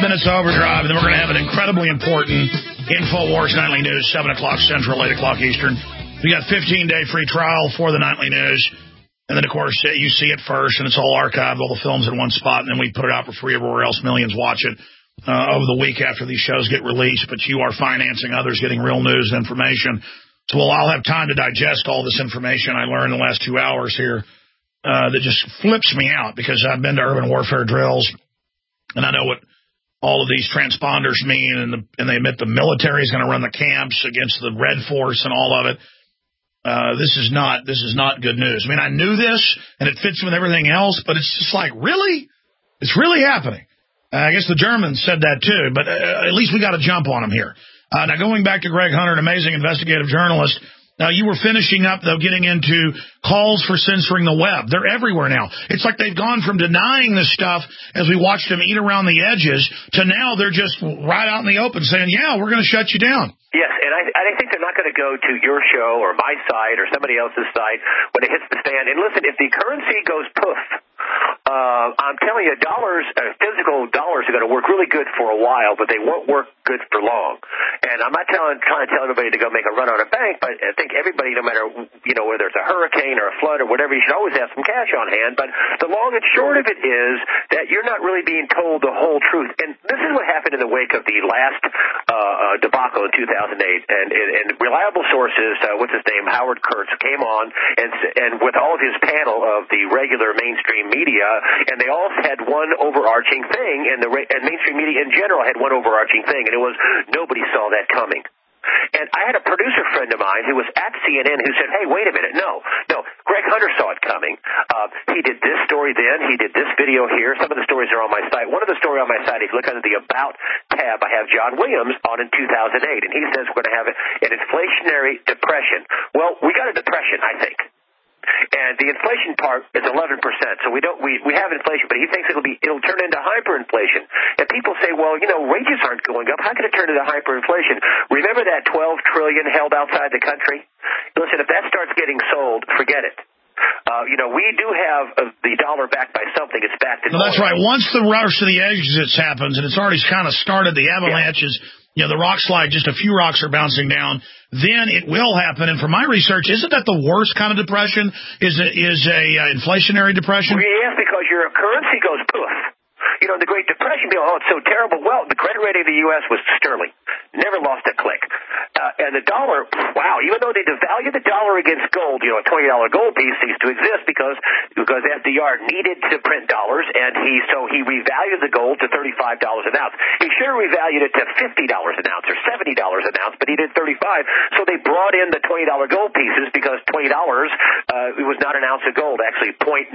minutes to overdrive, and then we're going to have an incredibly important InfoWars Nightly News, 7 o'clock Central, 8 o'clock Eastern. We got 15-day free trial for the Nightly News. And then, of course, you see it first, and it's all archived, all the films in one spot, and then we put it out for free everywhere else. Millions watch it over the week after these shows get released, but you are financing others getting real news and information. So I'll have time to digest all this information I learned in the last 2 hours here that just flips me out, because I've been to urban warfare drills, and I know what all of these transponders mean, and they admit the military is going to run the camps against the Red Force and all of it. This is not good news. I mean, I knew this, and it fits with everything else, but it's just like, really? It's really happening. I guess the Germans said that too, but at least we got a jump on them here. Now, going back to Greg Hunter, an amazing investigative journalist. Now, you were finishing up, though, getting into calls for censoring the web. They're everywhere now. It's like they've gone from denying this stuff as we watched them eat around the edges to now they're just right out in the open saying, yeah, we're going to shut you down. Yes, and I think they're not going to go to your show or my site or somebody else's site when it hits the fan. And listen, if the currency goes poof, I'm telling you, physical dollars are going to work really good for a while, but they won't work good for long. And I'm not trying to tell everybody to go make a run on a bank, but I think everybody, no matter, whether it's a hurricane or a flood or whatever, you should always have some cash on hand. But the long and short of it is that you're not really being told the whole truth. And this is what happened in the wake of the last debacle in 2008. And reliable sources, what's his name, Howard Kurtz, came on and with all of his panel of the regular mainstream media, and they all had one overarching thing, and mainstream media in general had one overarching thing, and it was nobody saw that coming. And I had a producer friend of mine who was at CNN who said, hey, wait a minute, no, Greg Hunter saw it coming. He did this story then, he did this video here. Some of the stories are on my site. One of the stories on my site, if you look under the About tab, I have John Williams on in 2008, and he says we're going to have an inflationary depression. Well, we got a depression, I think. And the inflation part is 11%. So we have inflation, but he thinks it'll turn into hyperinflation. And people say, well, wages aren't going up. How can it turn into hyperinflation? Remember that $12 trillion held outside the country? Listen, if that starts getting sold, forget it. We do have the dollar backed by something. It's backed in. Well, that's right. Once the rush to the exits happens, and it's already kind of started, the avalanches. Yeah. The rock slide, just a few rocks are bouncing down, then it will happen. And from my research, isn't that the worst kind of depression? Is a inflationary depression? Well, yes, because your currency goes poof. The Great Depression, it's so terrible. Well, the credit rating of the U.S. was sterling. Never lost a click. And the dollar, wow, even though they devalued the dollar against gold, a $20 gold piece ceased to exist because FDR needed to print dollars, and he revalued the gold to $35 an ounce. He should have revalued it to $50 an ounce or $70 an ounce, but he did $35. So they brought in the $20 gold pieces because $20 it was not an ounce of gold, actually 0.967.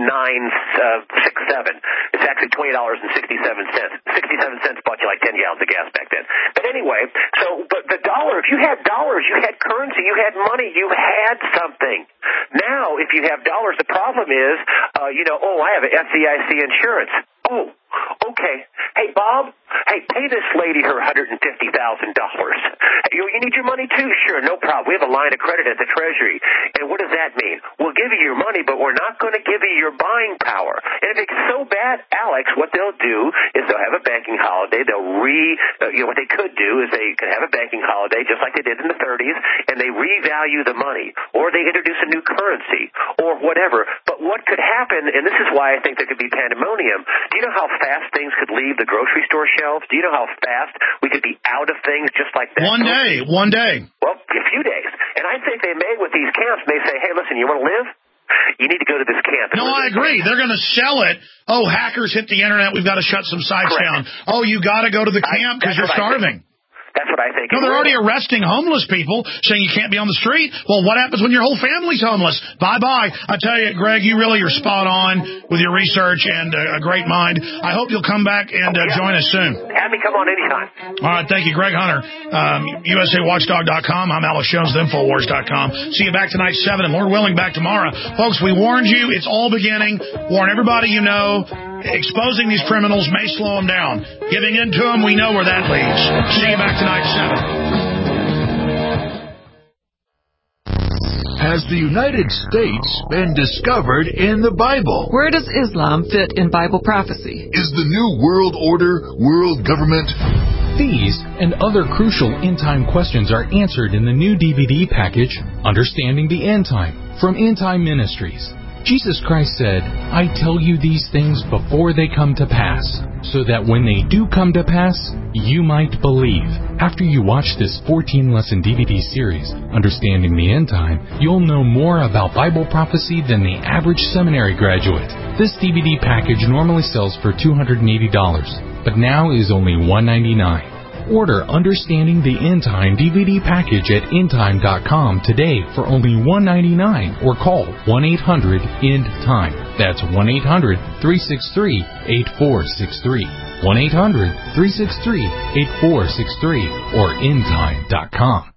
It's actually $20.67. 67 cents bought you like 10 gallons of gas back then. But anyway, but the dollar, if you had dollars, you had currency, you had money, you had something. Now, if you have dollars, the problem is, I have an FDIC insurance. Oh, okay. Hey, Bob, pay this lady her $150,000. You need your money too? Sure, no problem. We have a line of credit at the Treasury. And what does that mean? We'll give you your money, but we're not going to give you your buying power. And if it's so bad, Alex, what they'll do is they'll have a banking holiday. What they could do is they could have a banking holiday just like they did in the 30s, and they revalue the money, or they introduce a new currency, or whatever. But what could happen, and this is why I think there could be pandemonium. Do you know how fast things could leave the grocery store shelves? Do you know how fast we could be out of things just like that? One day. Well, a few days. And I think they may with these camps, they say, hey, listen, you want to live? You need to go to this camp. No, I agree. They're going to sell it. Oh, hackers hit the internet. We've got to shut some sites down. Oh, you got to go to the camp because you're starving. That's what I think. No, they're already arresting homeless people, saying you can't be on the street. Well, what happens when your whole family's homeless? Bye-bye. I tell you, Greg, you really are spot on with your research and a great mind. I hope you'll come back and join us soon. Have me come on anytime. All right, thank you. Greg Hunter, USAWatchdog.com. I'm Alex Jones, Infowars.com. See you back tonight, 7, and Lord willing, back tomorrow. Folks, we warned you. It's all beginning. Warn everybody you know. Exposing these criminals may slow them down. Giving in to them, we know where that leads. See you back tonight, 7. has the United States been discovered in the Bible? Where does Islam fit in Bible prophecy? Is the New World Order world government? These and other crucial end-time questions are answered in the new DVD package, Understanding the End Time, from End Time Ministries. Jesus Christ said, "I tell you these things before they come to pass, so that when they do come to pass, you might believe." After you watch this 14-lesson DVD series, Understanding the End Time, you'll know more about Bible prophecy than the average seminary graduate. This DVD package normally sells for $280, but now is only $199. Order Understanding the End Time DVD package at endtime.com today for only $199 or call 1-800-END-TIME. That's 1-800-363-8463. 1-800-363-8463 or endtime.com.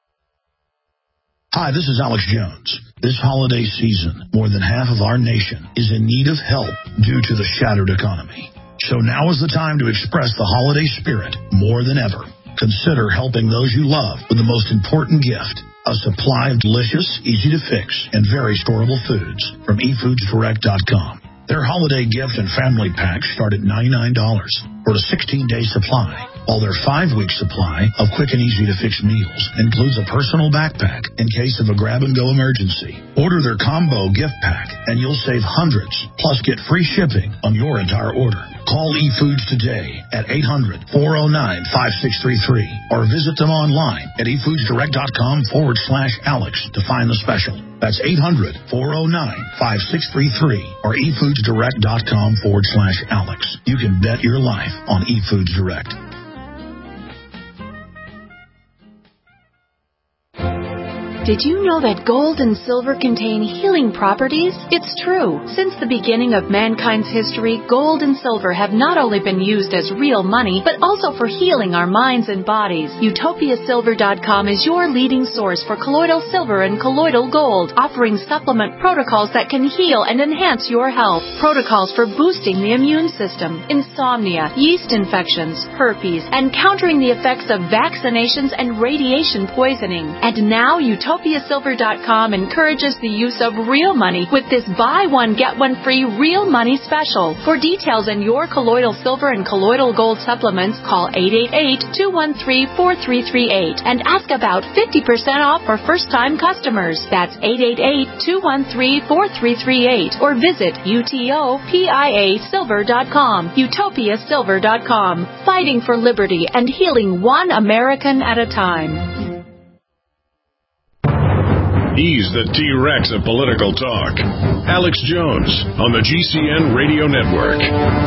Hi, this is Alex Jones. This holiday season, more than half of our nation is in need of help due to the shattered economy. So now is the time to express the holiday spirit more than ever. Consider helping those you love with the most important gift, a supply of delicious, easy-to-fix, and very storable foods from eFoodsDirect.com. Their holiday gift and family packs start at $99 for a 16-day supply, while their 5-week supply of quick and easy-to-fix meals includes a personal backpack in case of a grab-and-go emergency. Order their combo gift pack, and you'll save hundreds, plus get free shipping on your entire order. Call eFoods today at 800-409-5633 or visit them online at eFoodsDirect.com/Alex to find the special. That's 800-409-5633 or eFoodsDirect.com/Alex. You can bet your life on eFoods Direct. Did you know that gold and silver contain healing properties? It's true. Since the beginning of mankind's history, gold and silver have not only been used as real money, but also for healing our minds and bodies. UtopiaSilver.com is your leading source for colloidal silver and colloidal gold, offering supplement protocols that can heal and enhance your health. Protocols for boosting the immune system, insomnia, yeast infections, herpes, and countering the effects of vaccinations and radiation poisoning. And now UtopiaSilver.com encourages the use of real money with this buy one, get one free real money special. For details on your colloidal silver and colloidal gold supplements, call 888-213-4338 and ask about 50% off for first-time customers. That's 888-213-4338 or visit UTOPIASilver.com. UtopiaSilver.com. Fighting for liberty and healing one American at a time. He's the T-Rex of political talk. Alex Jones on the GCN Radio Network.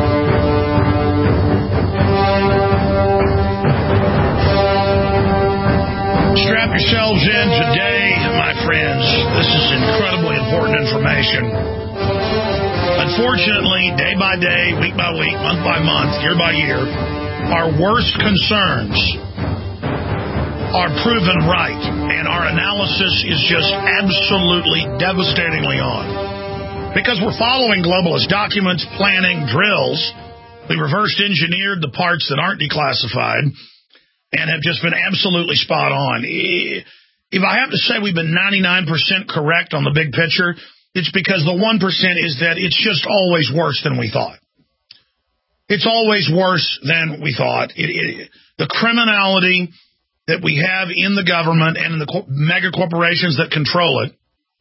Strap yourselves in today, my friends. This is incredibly important information. Unfortunately, day by day, week by week, month by month, year by year, our worst concerns are proven right, and our analysis is just absolutely devastatingly on. Because we're following globalist documents, planning, drills, we reversed engineered the parts that aren't declassified and have just been absolutely spot on. If I have to say we've been 99% correct on the big picture, it's because the 1% is that it's just always worse than we thought. It's always worse than we thought. The criminality that we have in the government and in the mega corporations that control it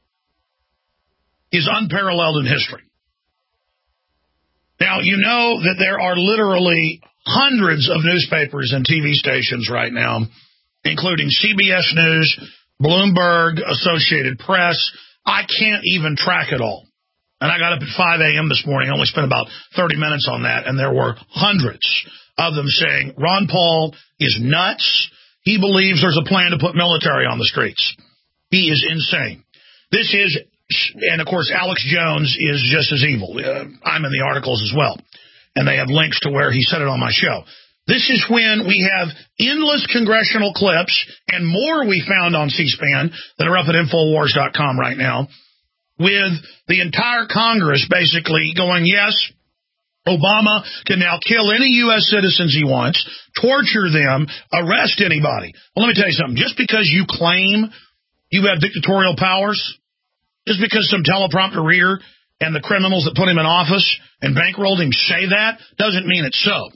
is unparalleled in history. Now, you know that there are literally hundreds of newspapers and TV stations right now, including CBS News, Bloomberg, Associated Press. I can't even track it all. And I got up at 5 a.m. this morning. I only spent about 30 minutes on that, and there were hundreds of them saying Ron Paul is nuts. He believes there's a plan to put military on the streets. He is insane. This is, and of course, Alex Jones is just as evil. I'm in the articles as well. And they have links to where he said it on my show. This is when we have endless congressional clips and more we found on C-SPAN that are up at Infowars.com right now, with the entire Congress basically going, yes, Obama can now kill any U.S. citizens he wants, torture them, arrest anybody. Well, let me tell you something. Just because you claim you have dictatorial powers, Just because some teleprompter reader and the criminals that put him in office and bankrolled him say that doesn't mean it's so.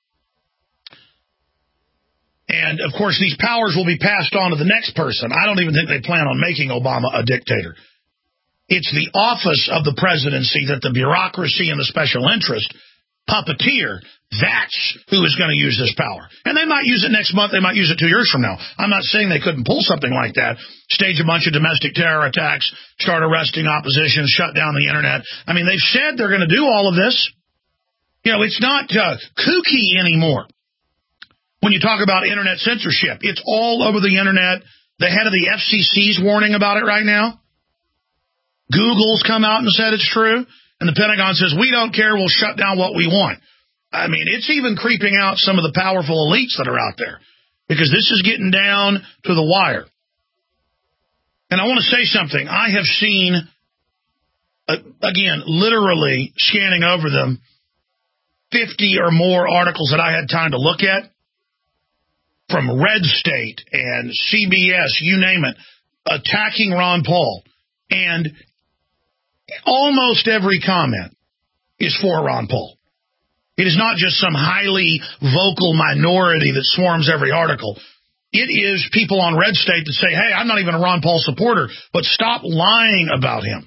And, of course, these powers will be passed on to the next person. I don't even think they plan on making Obama a dictator. It's the office of the presidency that the bureaucracy and the special interest puppeteer, that's who is going to use this power. And they might use it next month. They might use it 2 years from now. I'm not saying they couldn't pull something like that, stage a bunch of domestic terror attacks, start arresting opposition, shut down the Internet. I mean, they've said they're going to do all of this. You know, it's not kooky anymore. When you talk about Internet censorship, it's all over the Internet. The head of the FCC is warning about it right now. Google's come out and said it's true. And the Pentagon says, we don't care, we'll shut down what we want. I mean, it's even creeping out some of the powerful elites that are out there, because this is getting down to the wire. And I want to say something. I have seen, again, literally scanning over them, 50 or more articles that I had time to look at, from Red State and CBS, you name it, attacking Ron Paul. And almost every comment is for Ron Paul. It is not just some highly vocal minority that swarms every article. It is people on Red State that say, hey, I'm not even a Ron Paul supporter, but stop lying about him.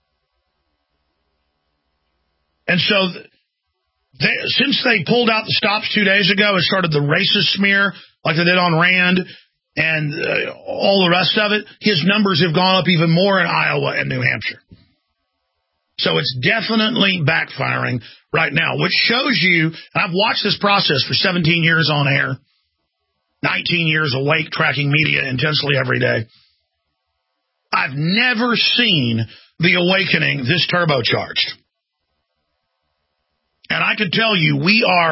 And so since they pulled out the stops 2 days ago and started the racist smear like they did on Rand and all the rest of it, his numbers have gone up even more in Iowa and New Hampshire. So it's definitely backfiring right now, which shows you, and I've watched this process for 17 years on air, 19 years awake, tracking media intensely every day. I've never seen the awakening this turbocharged. And I can tell you,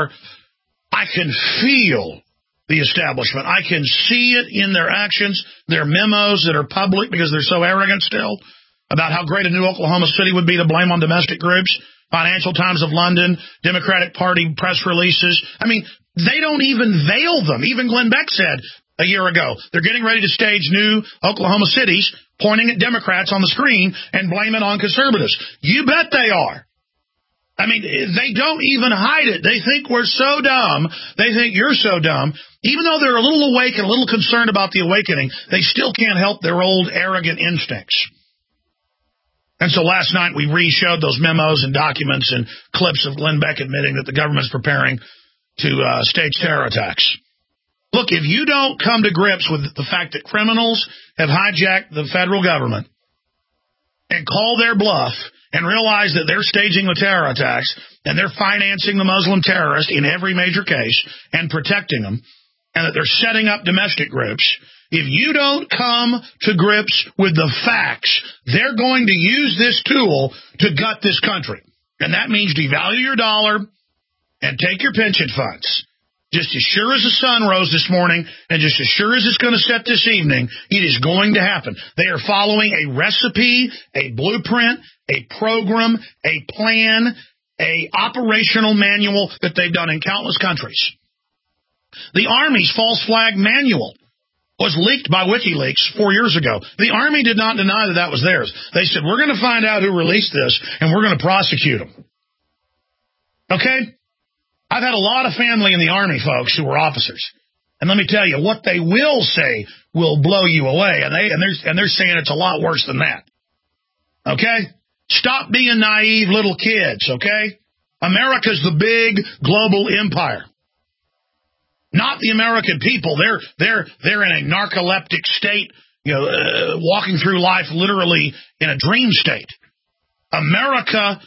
I can feel the establishment. I can see it in their actions, their memos that are public because they're so arrogant still, about how great a new Oklahoma City would be to blame on domestic groups, Financial Times of London, Democratic Party press releases. I mean, they don't even veil them. Even Glenn Beck said a year ago, they're getting ready to stage new Oklahoma cities, pointing at Democrats on the screen and blame it on conservatives. You bet they are. I mean, they don't even hide it. They think we're so dumb. They think you're so dumb. Even though they're a little awake and a little concerned about the awakening, they still can't help their old arrogant instincts. And so last night we re-showed those memos and documents and clips of Glenn Beck admitting that the government's preparing to stage terror attacks. Look, if you don't come to grips with the fact that criminals have hijacked the federal government and call their bluff and realize that they're staging the terror attacks and they're financing the Muslim terrorist in every major case and protecting them, and that they're setting up domestic groups, if you don't come to grips with the facts, they're going to use this tool to gut this country. And that means devalue your dollar and take your pension funds. Just as sure as the sun rose this morning and just as sure as it's going to set this evening, it is going to happen. They are following a recipe, a blueprint, a program, a plan, a operational manual that they've done in countless countries. The Army's false flag manual was leaked by WikiLeaks 4 years ago. The Army did not deny that that was theirs. They said, we're going to find out who released this, and we're going to prosecute them. Okay? I've had a lot of family in the Army, folks, who were officers. And let me tell you, what they will say will blow you away. And they're saying it's a lot worse than that. Okay? Stop being naive little kids, okay? America's the big global empire. Not the American people. They're in a narcoleptic state, walking through life literally in a dream state. America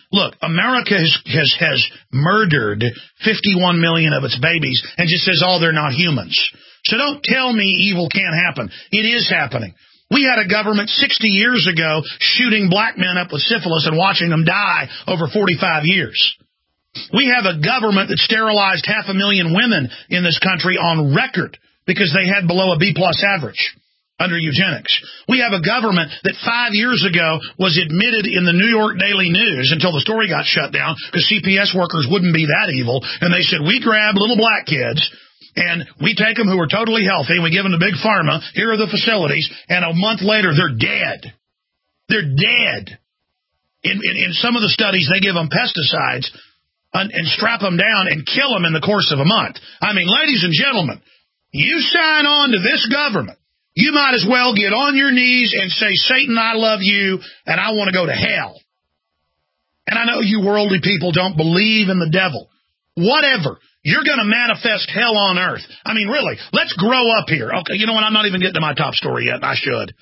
has murdered 51 million of its babies and just says, oh, they're not humans. So don't tell me evil can't happen. It is happening. We had a government 60 years ago shooting black men up with syphilis and watching them die over 45 years. We have a government that sterilized 500,000 women in this country on record because they had below a B+ average under eugenics. We have a government that 5 years ago was admitted in the New York Daily News until the story got shut down because CPS workers wouldn't be that evil. And they said, we grab little black kids and we take them who are totally healthy and we give them to Big Pharma. Here are the facilities. And a month later, they're dead. They're dead. In some of the studies, they give them pesticides and strap them down and kill them in the course of a month. I mean, ladies and gentlemen, you sign on to this government, you might as well get on your knees and say, Satan, I love you, and I want to go to hell. And I know you worldly people don't believe in the devil. Whatever. You're going to manifest hell on earth. I mean, really, let's grow up here. Okay, you know what? I'm not even getting to my top story yet. I should.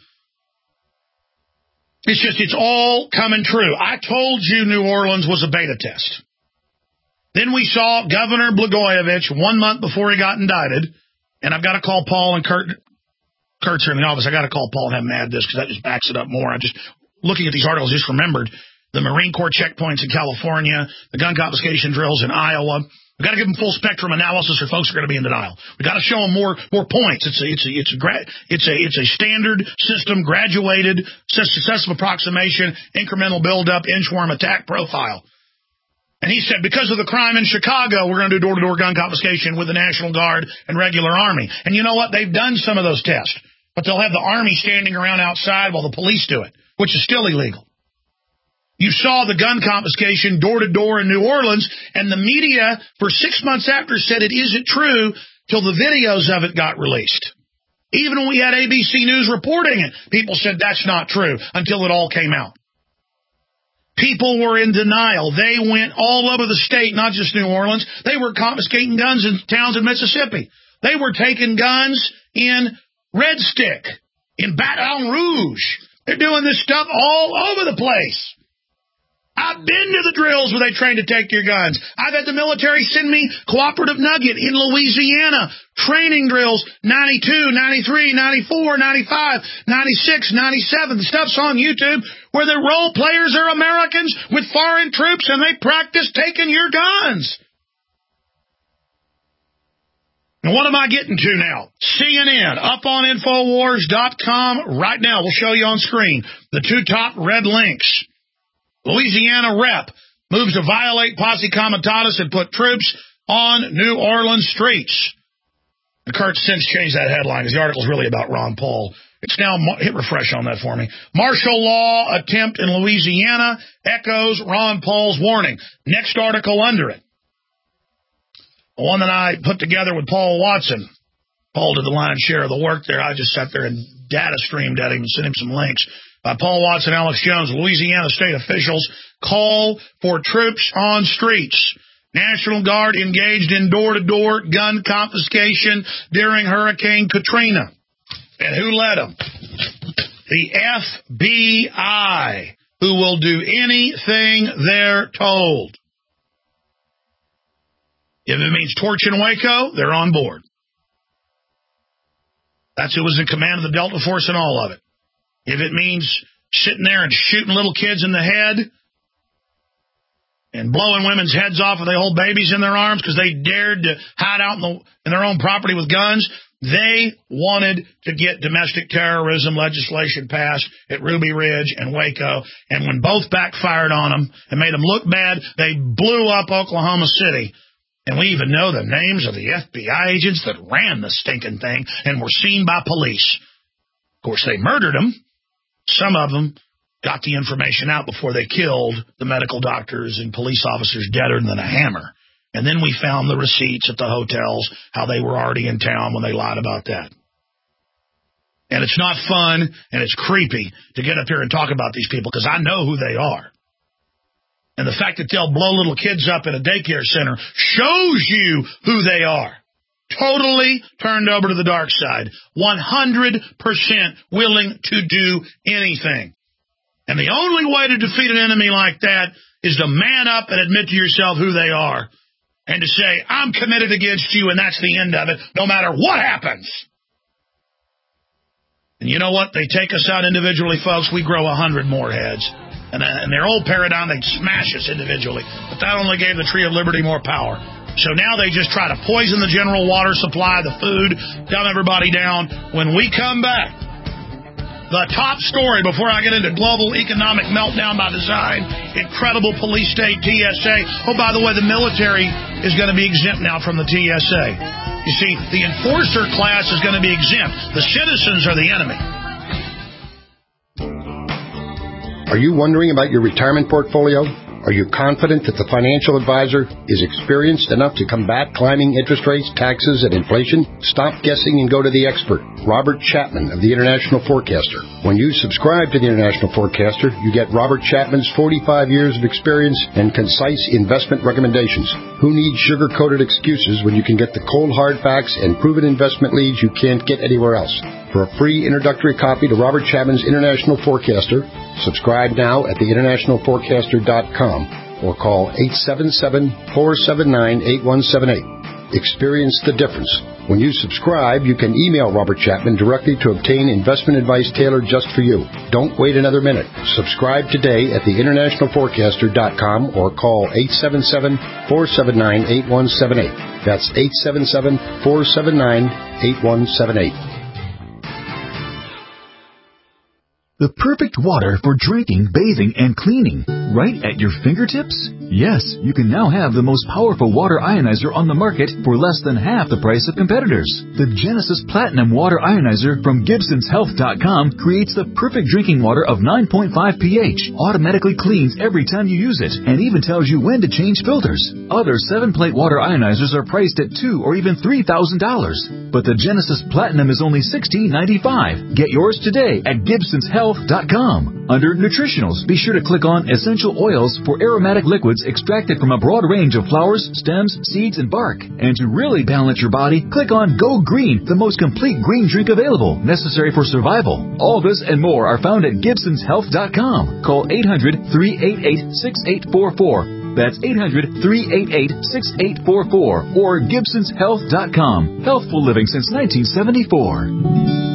It's all coming true. I told you New Orleans was a beta test. Then we saw Governor Blagojevich 1 month before he got indicted. And I've got to call Paul and Kurt. Kurt's here in the office. I got to call Paul and have him add this because that just backs it up more. I just, looking at these articles, just remembered the Marine Corps checkpoints in California, the gun confiscation drills in Iowa. We've got to give them full spectrum analysis, or folks are going to be in denial. We've got to show them more points. It's a standard system, graduated, successive approximation, incremental buildup, inchworm attack profile. And he said, because of the crime in Chicago, we're going to do door-to-door gun confiscation with the National Guard and regular Army. And you know what? They've done some of those tests, but they'll have the Army standing around outside while the police do it, which is still illegal. You saw the gun confiscation door-to-door in New Orleans, and the media for 6 months after said it isn't true till the videos of it got released. Even when we had ABC News reporting it, people said that's not true until it all came out. People were in denial. They went all over the state, not just New Orleans. They were confiscating guns in towns in Mississippi. They were taking guns in Red Stick, in Baton Rouge. They're doing this stuff all over the place. I've been to the drills where they train to take your guns. I've had the military send me Cooperative Nugget in Louisiana. Training drills, 92, 93, 94, 95, 96, 97. The stuff's on YouTube where the role players are Americans with foreign troops and they practice taking your guns. And what am I getting to now? CNN, up on Infowars.com right now. We'll show you on screen the two top red links. Louisiana rep moves to violate posse comitatus and put troops on New Orleans streets. And Kurt since changed that headline because the article's really about Ron Paul. It's now, hit refresh on that for me. Martial law attempt in Louisiana echoes Ron Paul's warning. Next article under it. The one that I put together with Paul Watson. Paul did the lion's share of the work there. I just sat there and data streamed at him and sent him some links. Paul Watson, Alex Jones, Louisiana state officials call for troops on streets. National Guard engaged in door-to-door gun confiscation during Hurricane Katrina. And who led them? The FBI, who will do anything they're told. If it means torching Waco, they're on board. That's who was in command of the Delta Force and all of it. If it means sitting there and shooting little kids in the head and blowing women's heads off if they hold babies in their arms because they dared to hide out in their own property with guns, they wanted to get domestic terrorism legislation passed at Ruby Ridge and Waco. And when both backfired on them and made them look bad, they blew up Oklahoma City. And we even know the names of the FBI agents that ran the stinking thing and were seen by police. Of course, they murdered them. Some of them got the information out before they killed the medical doctors and police officers deader than a hammer. And then we found the receipts at the hotels, how they were already in town when they lied about that. And it's not fun, and it's creepy to get up here and talk about these people, because I know who they are. And the fact that they'll blow little kids up in a daycare center shows you who they are. Totally turned over to the dark side. 100% willing to do anything. And the only way to defeat an enemy like that is to man up and admit to yourself who they are. And to say, I'm committed against you, and that's the end of it, no matter what happens. And you know what? They take us out individually, folks. We grow 100 more heads. And in their old paradigm, they'd smash us individually. But that only gave the Tree of Liberty more power. So now they just try to poison the general water supply, the food, dumb everybody down. When we come back, the top story before I get into global economic meltdown by design, incredible police state, TSA. Oh, by the way, the military is going to be exempt now from the TSA. You see, the enforcer class is going to be exempt. The citizens are the enemy. Are you wondering about your retirement portfolio? Are you confident that the financial advisor is experienced enough to combat climbing interest rates, taxes, and inflation? Stop guessing and go to the expert, Robert Chapman of the International Forecaster. When you subscribe to the International Forecaster, you get Robert Chapman's 45 years of experience and concise investment recommendations. Who needs sugar-coated excuses when you can get the cold hard facts and proven investment leads you can't get anywhere else? For a free introductory copy to Robert Chapman's International Forecaster, subscribe now at theInternationalForecaster.com or call 877-479-8178. Experience the difference. When you subscribe, you can email Robert Chapman directly to obtain investment advice tailored just for you. Don't wait another minute. Subscribe today at theInternationalForecaster.com or call 877-479-8178. That's 877-479-8178. The perfect water for drinking, bathing, and cleaning, right at your fingertips? Yes, you can now have the most powerful water ionizer on the market for less than half the price of competitors. The Genesis Platinum Water Ionizer from GibsonsHealth.com creates the perfect drinking water of 9.5 pH, automatically cleans every time you use it, and even tells you when to change filters. Other 7-plate water ionizers are priced at $2,000 or even $3,000, but the Genesis Platinum is only $16.95. Get yours today at GibsonsHealth.com. Under Nutritionals, be sure to click on Essential Oils for aromatic liquids extracted from a broad range of flowers, stems, seeds, and bark. And to really balance your body, click on Go Green, the most complete green drink available, necessary for survival. All this and more are found at GibsonsHealth.com. Call 800-388-6844. That's 800-388-6844 or GibsonsHealth.com. Healthful living since 1974.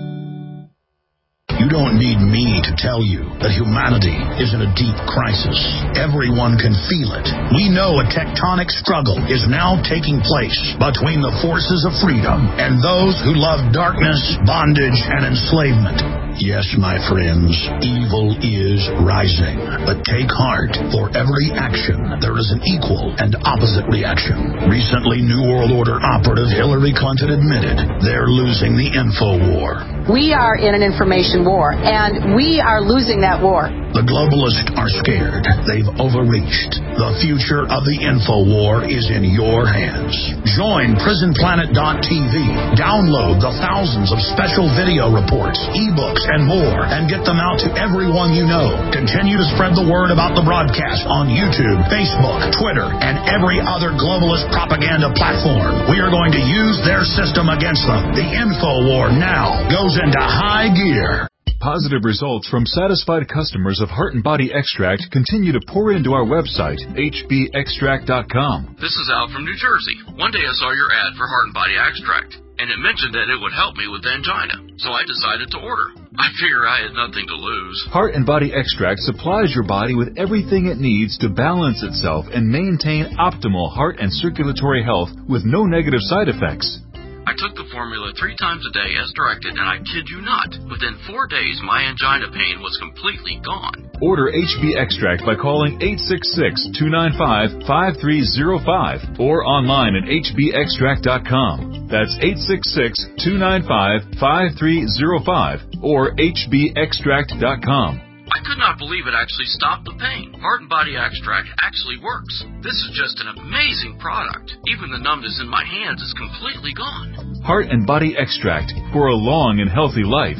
You don't need me to tell you that humanity is in a deep crisis. Everyone can feel it. We know a tectonic struggle is now taking place between the forces of freedom and those who love darkness, bondage, and enslavement. Yes, my friends, evil is rising. But take heart. For every action, there is an equal and opposite reaction. Recently, New World Order operative Hillary Clinton admitted they're losing the info war. We are in an information war, and we are losing that war. The globalists are scared. They've overreached. The future of the info war is in your hands. Join PrisonPlanet.tv. Download the thousands of special video reports, ebooks, and more, and get them out to everyone you know. Continue to spread the word about the broadcast on YouTube, Facebook, Twitter, and every other globalist propaganda platform. We are going to use their system against them. The info war now goes into high gear. Positive results from satisfied customers of Heart and Body Extract continue to pour into our website, hbextract.com. This is Al from New Jersey. One day I saw your ad for Heart and Body Extract, and it mentioned that it would help me with angina, so I decided to order. I figure I had nothing to lose. Heart and Body Extract supplies your body with everything it needs to balance itself and maintain optimal heart and circulatory health with no negative side effects. I took the formula 3 times a day as directed, and I kid you not, within 4 days my angina pain was completely gone. Order HB Extract by calling 866-295-5305 or online at hbextract.com. That's 866-295-5305 or hbextract.com. I could not believe it actually stopped the pain. Heart and Body Extract actually works. This is just an amazing product. Even the numbness in my hands is completely gone. Heart and Body Extract for a long and healthy life.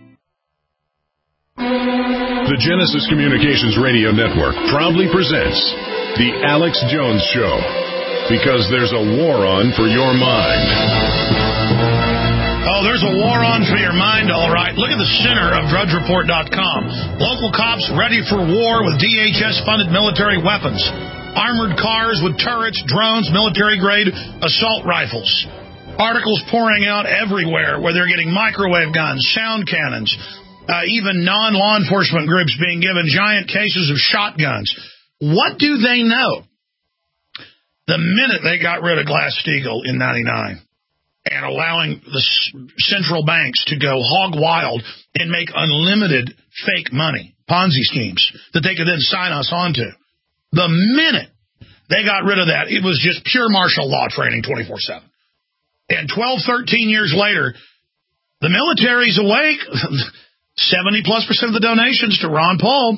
The Genesis Communications Radio Network proudly presents The Alex Jones Show, because there's a war on for your mind. Oh, there's a war on for your mind, all right. Look at the center of DrudgeReport.com. Local cops ready for war with DHS-funded military weapons. Armored cars with turrets, drones, military-grade assault rifles. Articles pouring out everywhere where they're getting microwave guns, sound cannons, even non-law enforcement groups being given giant cases of shotguns. What do they know? The minute they got rid of Glass-Steagall in 99... and allowing the central banks to go hog wild and make unlimited fake money, Ponzi schemes, that they could then sign us onto. The minute they got rid of that, it was just pure martial law training 24/7. And 12, 13 years later, the military's awake. 70+% of the donations to Ron Paul.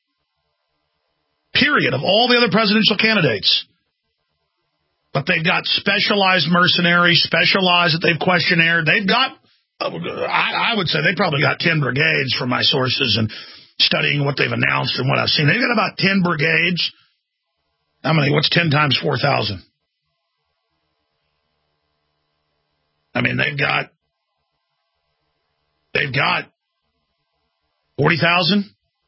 Period. Of all the other presidential candidates. But they've got specialized mercenaries, specialized that they've questionnaire. They've got, I would say they probably got 10 brigades from my sources and studying what they've announced and what I've seen. They've got about 10 brigades. How many? What's 10 times 4,000? I mean, they've got 40,000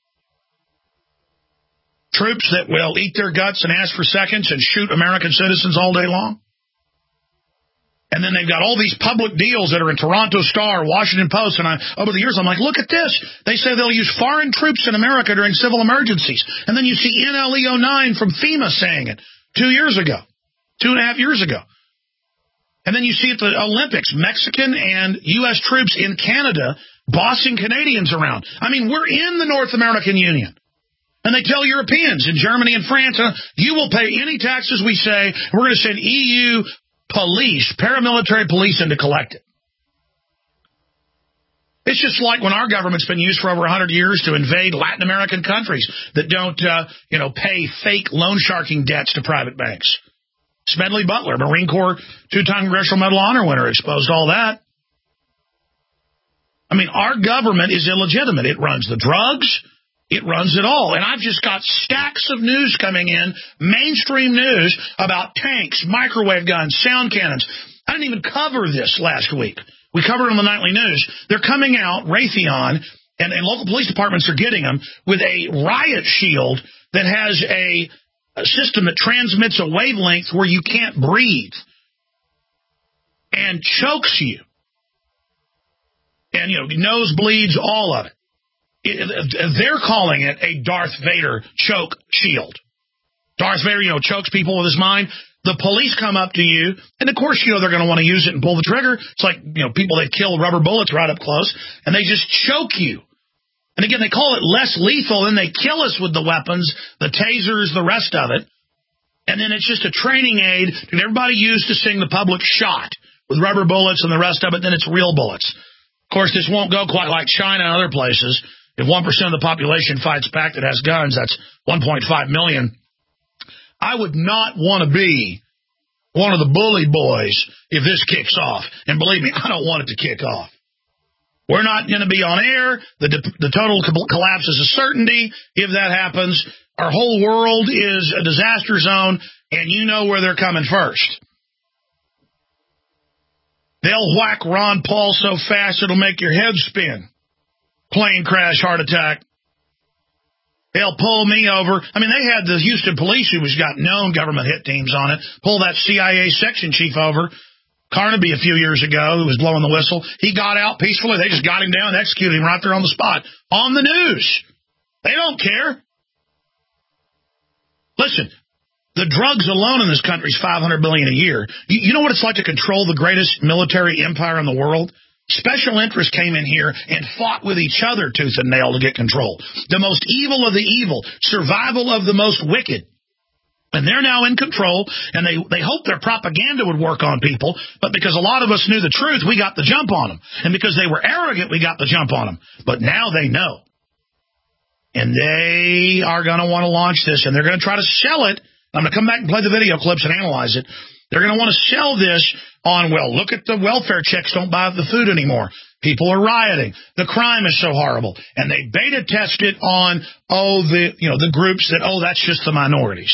troops that will eat their guts and ask for seconds and shoot American citizens all day long. And then they've got all these public deals that are in Toronto Star, Washington Post, and over the years I'm like, look at this. They say they'll use foreign troops in America during civil emergencies. And then you see NLE 09 from FEMA saying it 2.5 years ago. And then you see at the Olympics, Mexican and U.S. troops in Canada bossing Canadians around. I mean, we're in the North American Union. And they tell Europeans in Germany and France, you will pay any taxes we say. We're going to send EU police, paramilitary police in to collect it. It's just like when our government's been used for over 100 years to invade Latin American countries that don't, pay fake loan sharking debts to private banks. Smedley Butler, Marine Corps 2-time Congressional Medal of Honor winner, exposed all that. I mean, our government is illegitimate. It runs the drugs. It runs it all. And I've just got stacks of news coming in, mainstream news, about tanks, microwave guns, sound cannons. I didn't even cover this last week. We covered it on the nightly news. They're coming out, Raytheon, and local police departments are getting them, with a riot shield that has a system that transmits a wavelength where you can't breathe and chokes you. And, nosebleeds, all of it. They're calling it a Darth Vader choke shield. Darth Vader, chokes people with his mind. The police come up to you, and of course, they're going to want to use it and pull the trigger. It's like, people that kill rubber bullets right up close, and they just choke you. And again, they call it less lethal, and they kill us with the weapons, the tasers, the rest of it. And then it's just a training aid that everybody used to sing the public shot with rubber bullets and the rest of it, then it's real bullets. Of course, this won't go quite like China and other places. If 1% of the population fights back that has guns, that's 1.5 million. I would not want to be one of the bully boys if this kicks off. And believe me, I don't want it to kick off. We're not going to be on air. The total collapse is a certainty. If that happens, our whole world is a disaster zone, and you know where they're coming first. They'll whack Ron Paul so fast it'll make your head spin. Plane crash, heart attack. They'll pull me over. I mean, they had the Houston police, who was got known government hit teams on it, pull that CIA section chief over. Carnaby a few years ago, who was blowing the whistle, he got out peacefully. They just got him down and executed him right there on the spot. On the news. They don't care. Listen, the drugs alone in this country is $500 billion a year. You know what it's like to control the greatest military empire in the world? Special interests came in here and fought with each other tooth and nail to get control. The most evil of the evil, survival of the most wicked. And they're now in control, and they hope their propaganda would work on people, but because a lot of us knew the truth, we got the jump on them. And because they were arrogant, we got the jump on them. But now they know. And they are going to want to launch this, and they're going to try to sell it. I'm going to come back and play the video clips and analyze it. They're going to want to sell this on, look at the welfare checks don't buy the food anymore. People are rioting. The crime is so horrible. And they beta test it on, the groups that, that's just the minorities.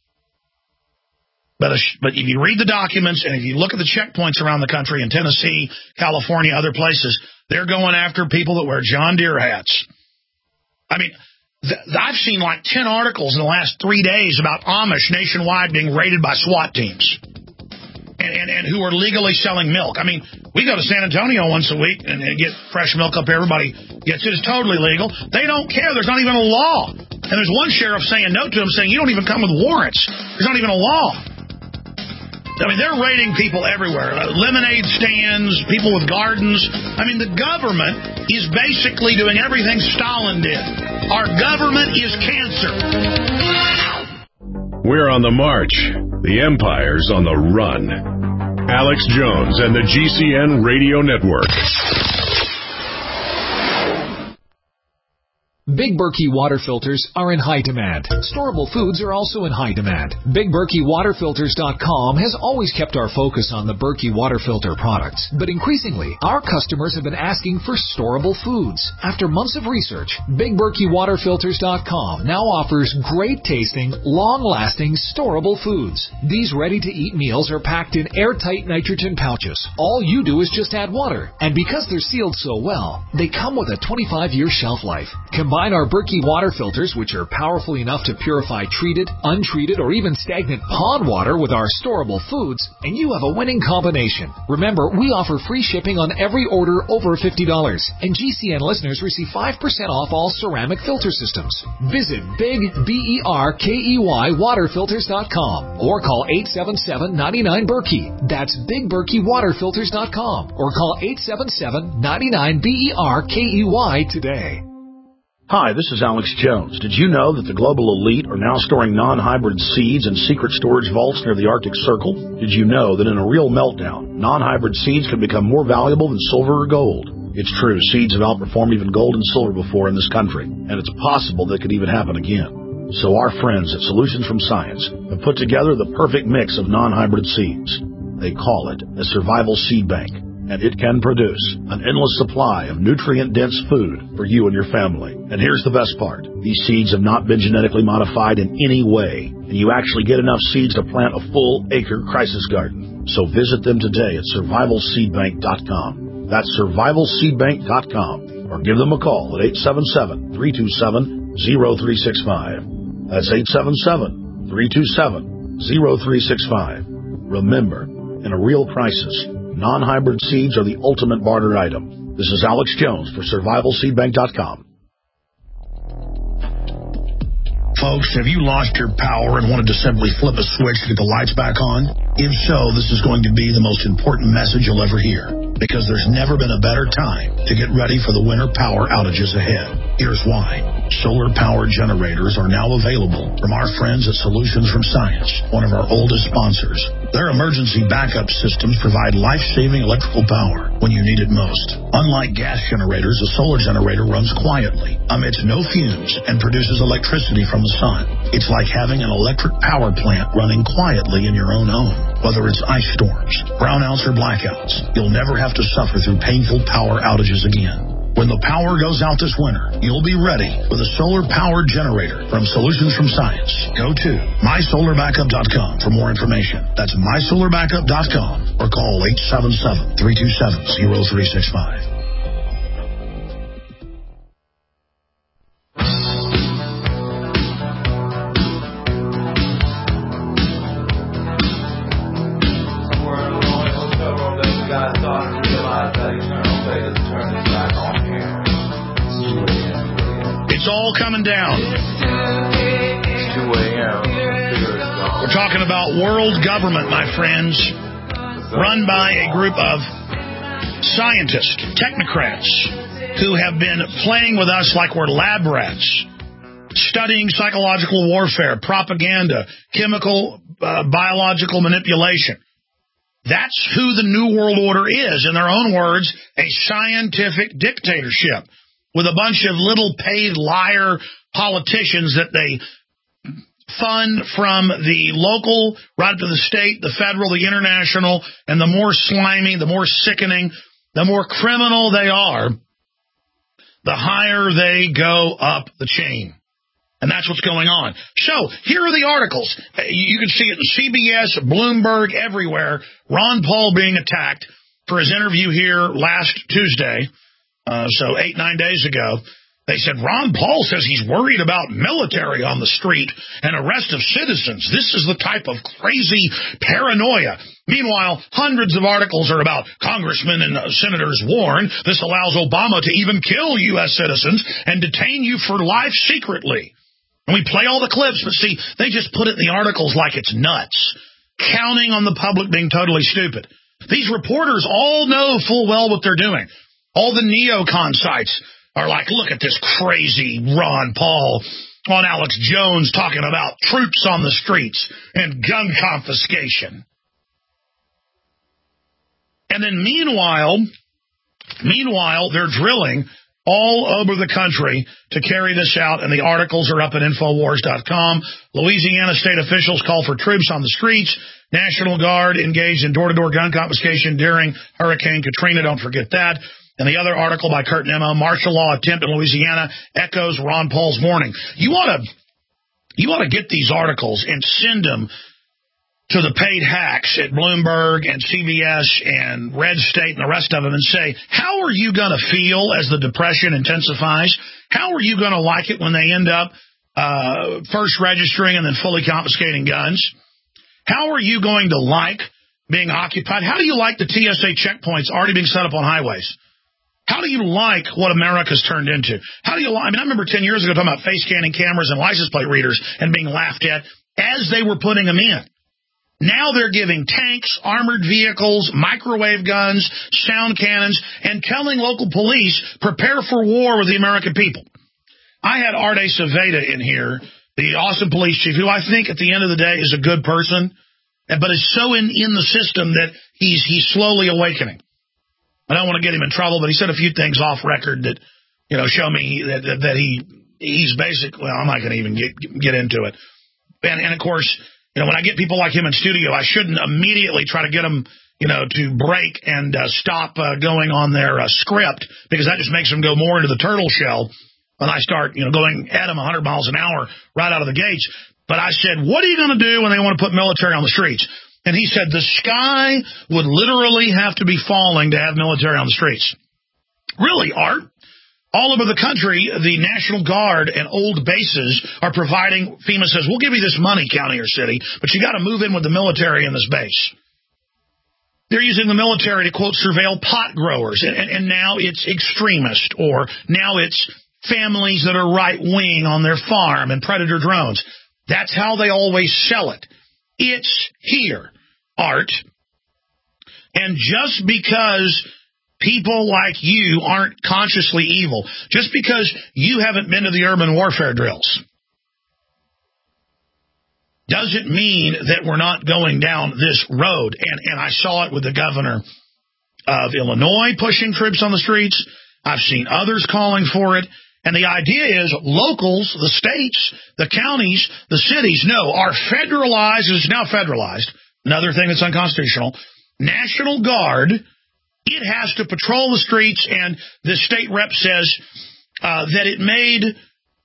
But if you read the documents and if you look at the checkpoints around the country in Tennessee, California, other places, they're going after people that wear John Deere hats. I mean, I've seen like 10 articles in the last 3 days about Amish nationwide being raided by SWAT teams and who are legally selling milk. I mean, we go to San Antonio once a week and get fresh milk up here. Everybody gets it. It's totally legal. They don't care. There's not even a law. And there's one sheriff saying no to him, saying you don't even come with warrants. There's not even a law. I mean, they're raiding people everywhere. Lemonade stands, people with gardens. I mean, the government is basically doing everything Stalin did. Our government is cancer. We're on the march. The empire's on the run. Alex Jones and the GCN Radio Network. Big Berkey water filters are in high demand. Storable foods are also in high demand. BigBerkeyWaterFilters.com has always kept our focus on the Berkey water filter products, but increasingly, our customers have been asking for storable foods. After months of research, BigBerkeyWaterFilters.com now offers great-tasting, long-lasting, storable foods. These ready-to-eat meals are packed in airtight nitrogen pouches. All you do is just add water, and because they're sealed so well, they come with a 25-year shelf life. Combine our Berkey water filters, which are powerful enough to purify treated, untreated, or even stagnant pond water with our storable foods, and you have a winning combination. Remember, we offer free shipping on every order over $50, and GCN listeners receive 5% off all ceramic filter systems. Visit BigBerkeyWaterFilters.com or call 877-99-BERKEY. That's BigBerkeyWaterFilters.com or call 877-99-BERKEY today. Hi, this is Alex Jones. Did you know that the global elite are now storing non-hybrid seeds in secret storage vaults near the Arctic Circle? Did you know that in a real meltdown, non-hybrid seeds can become more valuable than silver or gold? It's true, seeds have outperformed even gold and silver before in this country, and it's possible that could even happen again. So our friends at Solutions from Science have put together the perfect mix of non-hybrid seeds. They call it a survival seed bank, and it can produce an endless supply of nutrient-dense food for you and your family. And here's the best part. These seeds have not been genetically modified in any way, and you actually get enough seeds to plant a full-acre crisis garden. So visit them today at survivalseedbank.com. That's survivalseedbank.com, or give them a call at 877-327-0365. That's 877-327-0365. Remember, in a real crisis, non-hybrid seeds are the ultimate barter item. This is Alex Jones for survivalseedbank.com. Folks, have you lost your power and wanted to simply flip a switch to get the lights back on? If so, this is going to be the most important message you'll ever hear, because there's never been a better time to get ready for the winter power outages ahead. Here's why. Solar power generators are now available from our friends at Solutions from Science, one of our oldest sponsors. Their emergency backup systems provide life-saving electrical power when you need it most. Unlike gas generators, a solar generator runs quietly, emits no fumes, and produces electricity from the sun. It's like having an electric power plant running quietly in your own home. Whether it's ice storms, brownouts, or blackouts, you'll never have to suffer through painful power outages again. When the power goes out this winter, you'll be ready with a solar-powered generator from Solutions from Science. Go to mysolarbackup.com for more information. That's mysolarbackup.com or call 877-327-0365. It's all coming down. It's 2 a.m. We're talking about world government, my friends, run by a group of scientists, technocrats, who have been playing with us like we're lab rats, studying psychological warfare, propaganda, chemical, biological manipulation. That's who the New World Order is. In their own words, a scientific dictatorship with a bunch of little paid liar politicians that they fund from the local, right up to the state, the federal, the international, and the more slimy, the more sickening, the more criminal they are, the higher they go up the chain. And that's what's going on. So, here are the articles. You can see it in CBS, Bloomberg, everywhere. Ron Paul being attacked for his interview here last Tuesday. So 8-9 days ago, they said Ron Paul says he's worried about military on the street and arrest of citizens. This is the type of crazy paranoia. Meanwhile, hundreds of articles are about congressmen and senators warn this allows Obama to even kill U.S. citizens and detain you for life secretly. And we play all the clips, but see, they just put it in the articles like it's nuts, counting on the public being totally stupid. These reporters all know full well what they're doing. All the neocon sites are like, look at this crazy Ron Paul on Alex Jones talking about troops on the streets and gun confiscation. And then meanwhile, they're drilling all over the country to carry this out, and the articles are up at Infowars.com. Louisiana state officials call for troops on the streets. National Guard engaged in door-to-door gun confiscation during Hurricane Katrina. Don't forget that. And the other article by Kurt Nimmo, martial law attempt in Louisiana echoes Ron Paul's warning. You ought to get these articles and send them to the paid hacks at Bloomberg and CBS and Red State and the rest of them and say, how are you going to feel as the depression intensifies? How are you going to like it when they end up first registering and then fully confiscating guns? How are you going to like being occupied? How do you like the TSA checkpoints already being set up on highways? How do you like what America's turned into? How do you like? I mean, I remember 10 years ago talking about face scanning cameras and license plate readers and being laughed at as they were putting them in. Now they're giving tanks, armored vehicles, microwave guns, sound cannons, and telling local police, prepare for war with the American people. I had Art Aceveda in here, the awesome police chief, who I think at the end of the day is a good person, but is so in the system that he's slowly awakening. I don't want to get him in trouble, but he said a few things off record that, show me that he's basically, well, I'm not going to even get into it. And of course, when I get people like him in studio, I shouldn't immediately try to get them, to break and stop going on their script, because that just makes them go more into the turtle shell when I start, going at them 100 miles an hour right out of the gates. But I said, what are you going to do when they want to put military on the streets? And he said the sky would literally have to be falling to have military on the streets. Really, Art? All over the country, the National Guard and old bases are providing, FEMA says, we'll give you this money, county or city, but you got to move in with the military in this base. They're using the military to, quote, surveil pot growers, and now it's extremist, or now it's families that are right-wing on their farm and predator drones. That's how they always sell it. It's here, Art. And just because people like you aren't consciously evil, just because you haven't been to the urban warfare drills, doesn't mean that we're not going down this road. And I saw it with the governor of Illinois pushing troops on the streets. I've seen others calling for it. And the idea is locals, the states, the counties, the cities, are federalized. It's now federalized. Another thing that's unconstitutional. National Guard, it has to patrol the streets, and the state rep says that it made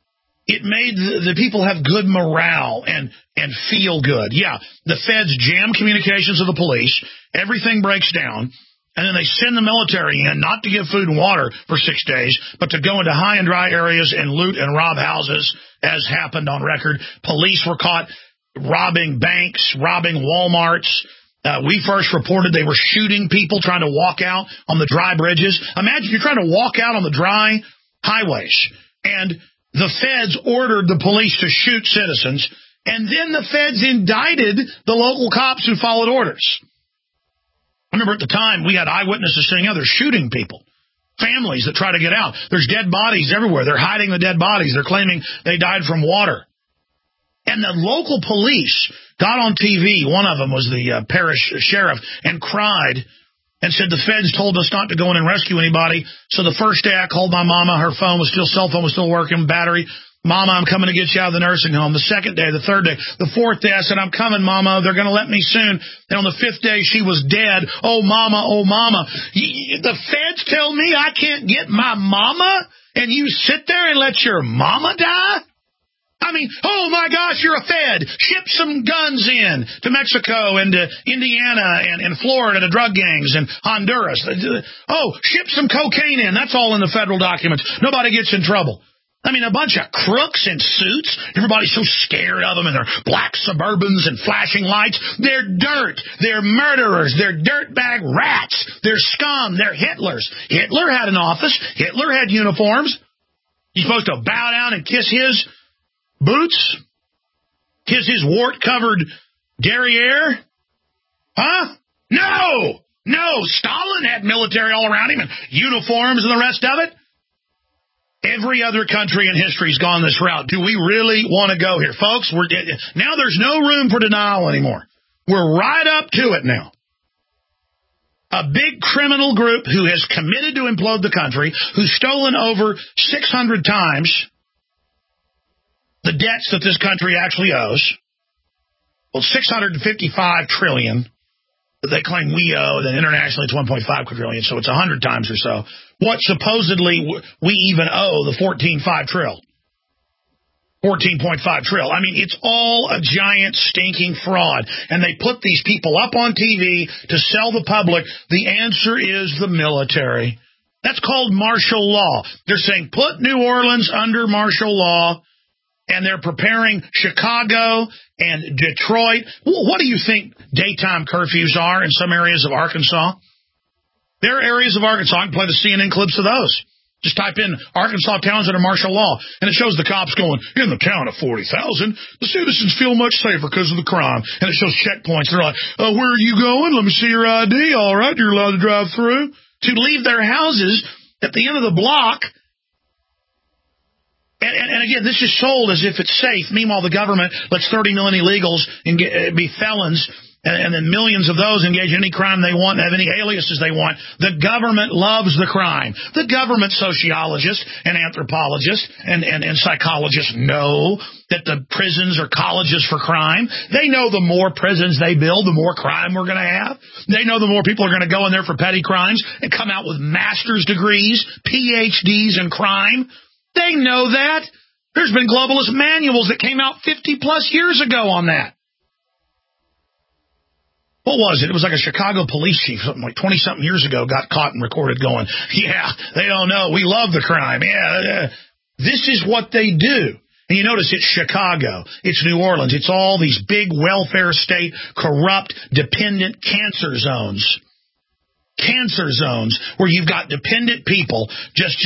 the people have good morale and feel good. Yeah, the feds jam communications of the police. Everything breaks down. And then they send the military in, not to give food and water for 6 days, but to go into high and dry areas and loot and rob houses, as happened on record. Police were caught robbing banks, robbing Walmarts. We first reported they were shooting people trying to walk out on the dry bridges. Imagine you're trying to walk out on the dry highways, and the feds ordered the police to shoot citizens, and then the feds indicted the local cops who followed orders. I remember at the time we had eyewitnesses saying, they're shooting people, families that try to get out. There's dead bodies everywhere. They're hiding the dead bodies. They're claiming they died from water. And the local police got on TV. One of them was the parish sheriff, and cried and said the feds told us not to go in and rescue anybody. So the first day I called my mama, her cell phone was still working, battery. Mama, I'm coming to get you out of the nursing home. The second day, the third day, the fourth day, I said, I'm coming, Mama. They're going to let me soon. And on the fifth day, she was dead. Oh, Mama, oh, Mama. The feds tell me I can't get my mama, and you sit there and let your mama die? I mean, oh, my gosh, you're a Fed. Ship some guns in to Mexico and to Indiana and Florida to drug gangs and Honduras. Oh, ship some cocaine in. That's all in the federal documents. Nobody gets in trouble. I mean, a bunch of crooks in suits. Everybody's so scared of them in their black Suburbans and flashing lights. They're dirt. They're murderers. They're dirtbag rats. They're scum. They're Hitlers. Hitler had an office. Hitler had uniforms. You're supposed to bow down and kiss his boots? Kiss his wart-covered derriere? Huh? No! Stalin had military all around him and uniforms and the rest of it. Every other country in history has gone this route. Do we really want to go here? Folks, now there's no room for denial anymore. We're right up to it now. a big criminal group who has committed to implode the country, who's stolen over 600 times the debts that this country actually owes. Well, $655 trillion that they claim we owe, then internationally it's $1.5 quadrillion, so it's 100 times or so. What supposedly we even owe, the $14.5 trillion. I mean, it's all a giant stinking fraud. And they put these people up on TV to sell the public. The answer is the military. That's called martial law. They're saying put New Orleans under martial law, and they're preparing Chicago and Detroit. What do you think daytime curfews are in some areas of Arkansas? There are areas of Arkansas. I can play the CNN clips of those. Just type in Arkansas towns under martial law, and it shows the cops going, in the town of 40,000, the citizens feel much safer because of the crime. And it shows checkpoints. They're like, oh, where are you going? Let me see your ID. All right, you're allowed to drive through. To leave their houses at the end of the block. And again, this is sold as if it's safe. Meanwhile, the government lets 30 million illegals be felons, and then millions of those engage in any crime they want and have any aliases they want. The government loves the crime. The government sociologists and anthropologists and psychologists know that the prisons are colleges for crime. They know the more prisons they build, the more crime we're going to have. They know the more people are going to go in there for petty crimes and come out with master's degrees, PhDs in crime. They know that. There's been globalist manuals that came out 50-plus years ago on that. What was it? It was like a Chicago police chief, something like 20-something years ago, got caught and recorded going, yeah, they don't know. We love the crime. Yeah. This is what they do. And you notice it's Chicago. It's New Orleans. It's all these big welfare state, corrupt, dependent cancer zones. Cancer zones where you've got dependent people just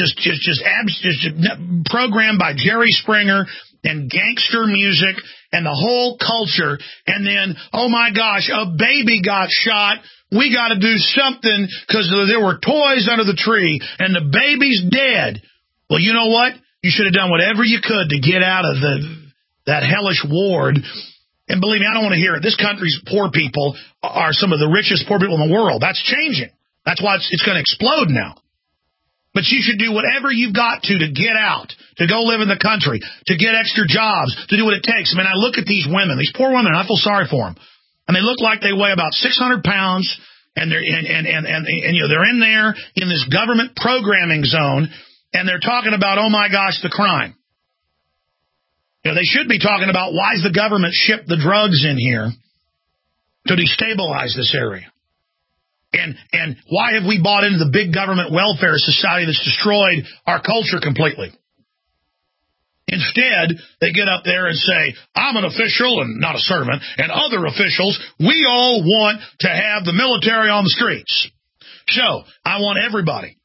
programmed by Jerry Springer and gangster music and the whole culture, and then, oh my gosh, a baby got shot. We got to do something because there were toys under the tree, and the baby's dead. Well, you know what? You should have done whatever you could to get out of that hellish ward. And believe me, I don't want to hear it. This country's poor people are some of the richest poor people in the world. That's changing. That's why it's going to explode now. But you should do whatever you've got to get out, to go live in the country, to get extra jobs, to do what it takes. I mean, I look at these women, these poor women, and I feel sorry for them. And they look like they weigh about 600 pounds, and they're you know, they're in there in this government programming zone, and they're talking about, oh my gosh, the crime. You know, they should be talking about why does the government ship the drugs in here to destabilize this area. And why have we bought into the big government welfare society that's destroyed our culture completely? Instead, they get up there and say, I'm an official and not a servant, and other officials, we all want to have the military on the streets. So, I want everybody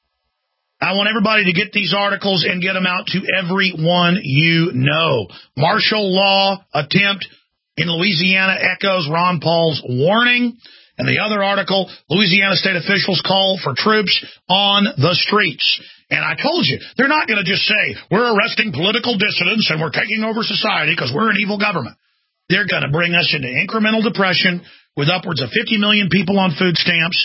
to get these articles and get them out to everyone you know. Martial law attempt in Louisiana echoes Ron Paul's warning. And the other article, Louisiana state officials call for troops on the streets. And I told you, they're not going to just say, we're arresting political dissidents and we're taking over society because we're an evil government. They're going to bring us into incremental depression with upwards of 50 million people on food stamps.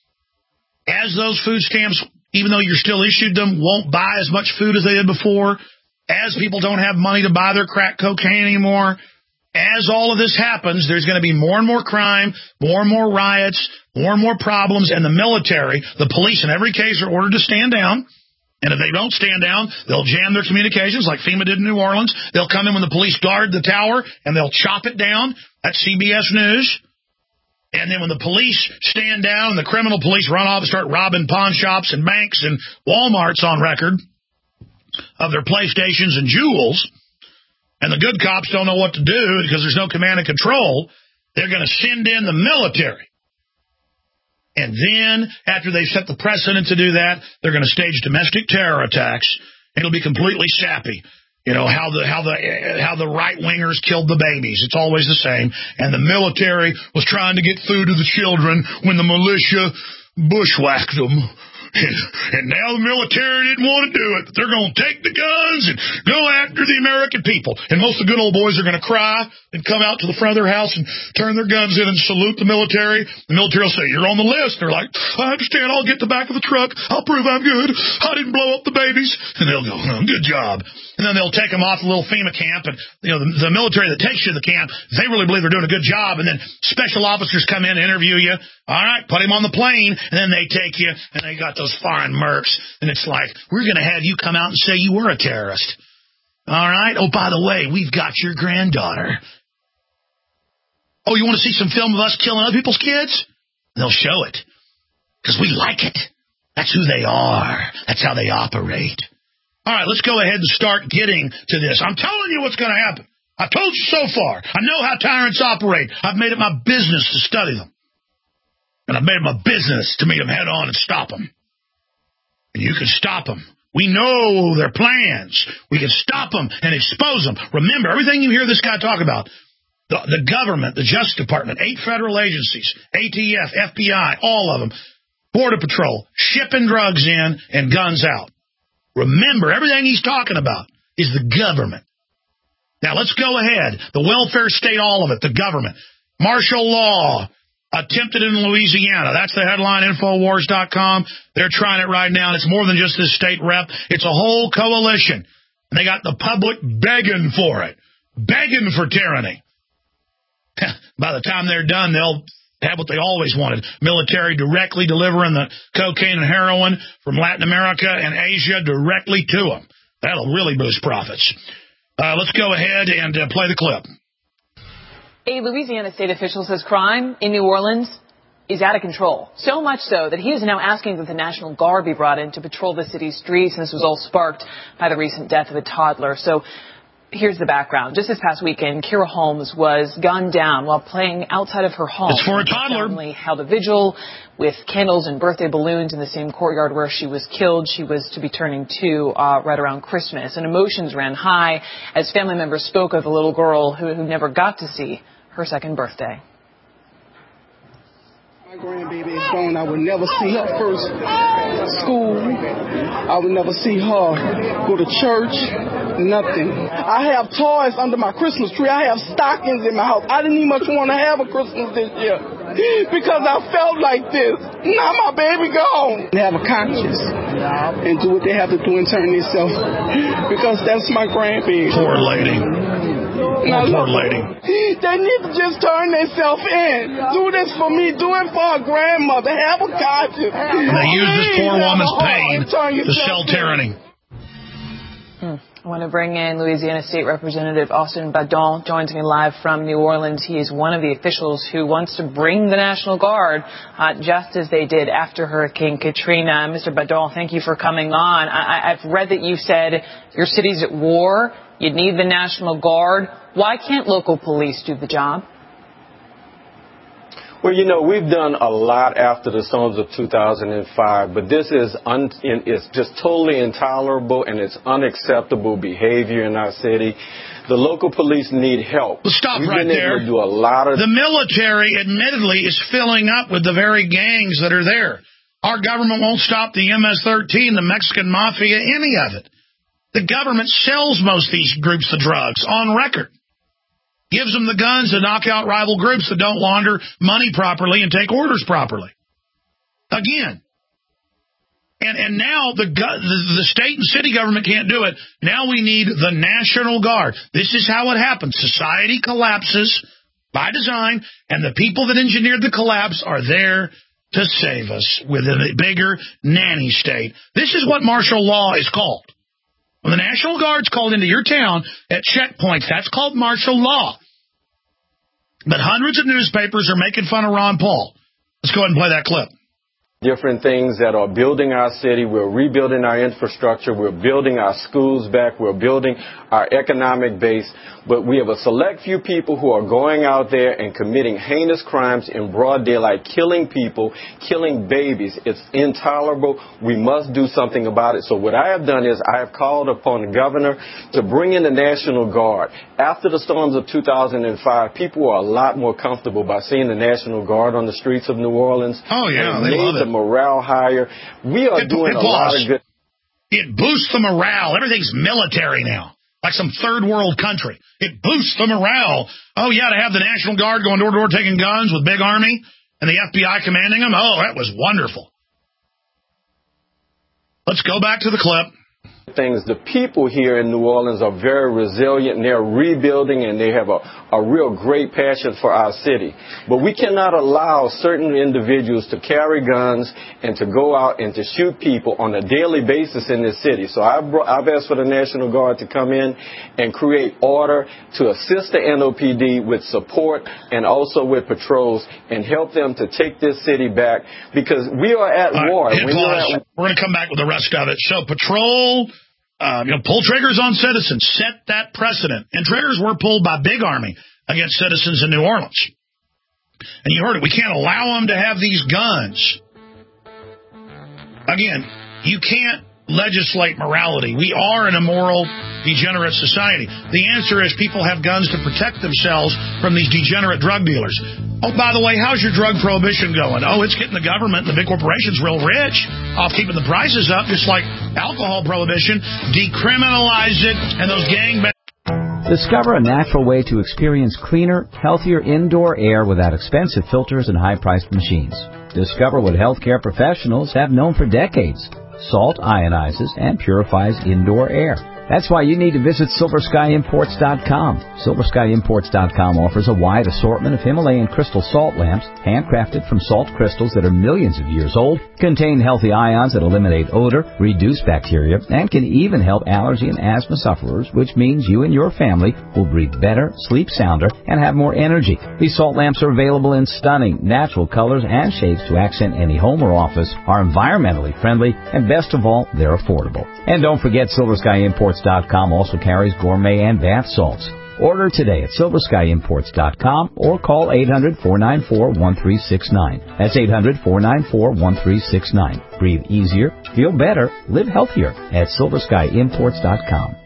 As those food stamps, even though you're still issued them, won't buy as much food as they did before. As people don't have money to buy their crack cocaine anymore. As all of this happens, there's going to be more and more crime, more and more riots, more and more problems, and the military, the police in every case are ordered to stand down. And if they don't stand down, they'll jam their communications like FEMA did in New Orleans. They'll come in when the police guard the tower, and they'll chop it down. That's CBS News. And then when the police stand down and the criminal police run off and start robbing pawn shops and banks and Walmarts on record of their PlayStations and jewels, and the good cops don't know what to do because there's no command and control, they're going to send in the military. And then, after they've set the precedent to do that, they're going to stage domestic terror attacks. It'll be completely sappy. You know, how the right-wingers killed the babies. It's always the same. And the military was trying to get food to the children when the militia bushwhacked them. And now the military didn't want to do it. They're going to take the guns and go after the American people. And most of the good old boys are going to cry and come out to the front of their house and turn their guns in and salute the military. The military will say, you're on the list. They're like, I understand. I'll get the back of the truck. I'll prove I'm good. I didn't blow up the babies. And they'll go, good job. And then they'll take them off a little FEMA camp. And, the military that takes you to the camp, they really believe they're doing a good job. And then special officers come in and interview you. All right, put him on the plane. And then they take you, and they got those foreign mercs. And it's like, we're going to have you come out and say you were a terrorist. All right? Oh, by the way, we've got your granddaughter. Oh, you want to see some film of us killing other people's kids? They'll show it. Because we like it. That's who they are. That's how they operate. All right, let's go ahead and start getting to this. I'm telling you what's going to happen. I've told you so far. I know how tyrants operate. I've made it my business to study them. And I've made it my business to meet them head on and stop them. And you can stop them. We know their plans. We can stop them and expose them. Remember, everything you hear this guy talk about, the government, the Justice Department, 8 federal agencies, ATF, FBI, all of them, Border Patrol, shipping drugs in and guns out. Remember, everything he's talking about is the government. Now, let's go ahead. The welfare state, all of it, the government. Martial law attempted in Louisiana. That's the headline, Infowars.com. They're trying it right now, and it's more than just this state rep. It's a whole coalition. And they got the public begging for it, begging for tyranny. By the time they're done, they'll have what they always wanted, military directly delivering the cocaine and heroin from Latin America and Asia directly to them. That'll really boost profits. Let's go ahead and play the clip. A Louisiana state official says crime in New Orleans is out of control. So much so that he is now asking that the National Guard be brought in to patrol the city's streets. And this was all sparked by the recent death of a toddler. So here's the background. Just this past weekend, Kira Holmes was gunned down while playing outside of her home. It's for a toddler. Her family held a vigil with candles and birthday balloons in the same courtyard where she was killed. She was to be turning 2 right around Christmas. And emotions ran high as family members spoke of the little girl who never got to see her second birthday. My grandbaby is gone. I would never see her first school. I would never see her go to church. Nothing. I have toys under my Christmas tree. I have stockings in my house. I didn't even much want to have a Christmas this year because I felt like this. Now my baby gone. They have a conscience and do what they have to do and turn themselves because that's my grandbaby. Poor lady. Poor lady. They need to just turn themselves in. Do this for me. Do it for a grandmother. Have a conscience. They use this poor woman's pain to sell tyranny. I want to bring in Louisiana State Representative Austin Badon. Joins me live from New Orleans. He is one of the officials who wants to bring the National Guard, just as they did after Hurricane Katrina. Mr. Badon, thank you for coming on. I've read that you said your city's at war. You need the National Guard. Why can't local police do the job? Well, we've done a lot after the storms of 2005, but this is it's just totally intolerable and it's unacceptable behavior in our city. The local police need help. Well, stop right there. Do a lot of... The military, admittedly, is filling up with the very gangs that are there. Our government won't stop the MS-13, the Mexican Mafia, any of it. The government sells most of these groups the drugs on record. Gives them the guns to knock out rival groups that don't launder money properly and take orders properly. Again. And now the state and city government can't do it. Now we need the National Guard. This is how it happens. Society collapses by design, and the people that engineered the collapse are there to save us with a bigger nanny state. This is what martial law is called. When the National Guard's called into your town at checkpoints, that's called martial law. But hundreds of newspapers are making fun of Ron Paul. Let's go ahead and play that clip. Different things that are building our city. We're rebuilding our infrastructure. We're building our schools back. We're building our economic base. But we have a select few people who are going out there and committing heinous crimes in broad daylight, killing people, killing babies. It's intolerable. We must do something about it. So what I have done is I have called upon the governor to bring in the National Guard. After the storms of 2005, people were a lot more comfortable by seeing the National Guard on the streets of New Orleans. Oh, yeah, they love it. morale higher. We are doing a lot of good. It boosts the morale. Everything's military now, like some third world country. It boosts the morale. Oh, yeah, to have the National Guard going door to door taking guns with big army and the FBI commanding them. Oh, that was wonderful. Let's go back to the clip. Things. The people here in New Orleans are very resilient, and they're rebuilding, and they have a real great passion for our city. But we cannot allow certain individuals to carry guns and to go out and to shoot people on a daily basis in this city. So I've asked for the National Guard to come in and create order to assist the NOPD with support and also with patrols and help them to take this city back, because we are at war. We're going to come back with the rest of it. So patrol... pull triggers on citizens, set that precedent. And triggers were pulled by Big Army against citizens in New Orleans. And you heard it. We can't allow them to have these guns. Again, you can't legislate morality. We are an immoral, degenerate society. The answer is people have guns to protect themselves from these degenerate drug dealers. Oh, by the way, how's your drug prohibition going? Oh, it's getting the government and the big corporations real rich off keeping the prices up, just like alcohol prohibition. Decriminalize it, and those Discover a natural way to experience cleaner, healthier indoor air without expensive filters and high-priced machines. Discover what healthcare professionals have known for decades. Salt ionizes and purifies indoor air. That's why you need to visit SilverSkyImports.com. SilverSkyImports.com offers a wide assortment of Himalayan crystal salt lamps, handcrafted from salt crystals that are millions of years old, contain healthy ions that eliminate odor, reduce bacteria, and can even help allergy and asthma sufferers, which means you and your family will breathe better, sleep sounder, and have more energy. These salt lamps are available in stunning, natural colors and shapes to accent any home or office, are environmentally friendly, and best of all, they're affordable. And don't forget, SilverSkyImports.com also carries gourmet and bath salts. Order today at SilverSkyImports.com or call 800-494-1369. That's 800-494-1369. Breathe easier, feel better, live healthier at SilverSkyImports.com.